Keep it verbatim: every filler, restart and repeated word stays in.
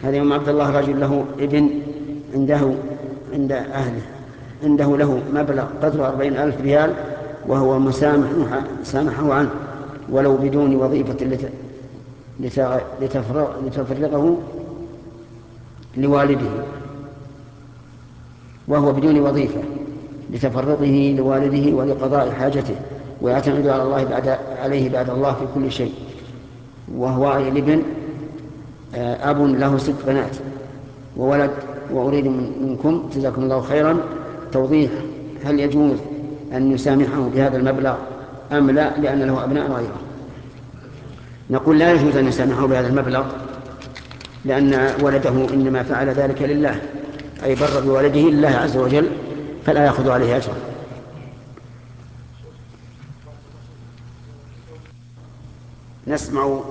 هذا يوم عبد الله رجل له ابن عنده عند أهله عنده له مبلغ قدره أربعين ألف ريال، وهو مسامح سامحه عنه ولو بدون وظيفة لتفرغه لوالده، وهو بدون وظيفة لتفرغه لوالده ولقضاء حاجته، ويعتمد على الله بعد عليه بعد الله في كل شيء. وهو الابن أب له ست بنات وولد. وأريد منكم جزاكم الله خيرا توضيح هل يجوز أن يسامحه بهذا المبلغ أم لا، لأن له أبناء غيره. نقول لا يجوز أن يسامحه بهذا المبلغ، لأن ولده إنما فعل ذلك لله، أي بر بولده لله عز وجل، فلا يأخذ عليه أجرا. نسمع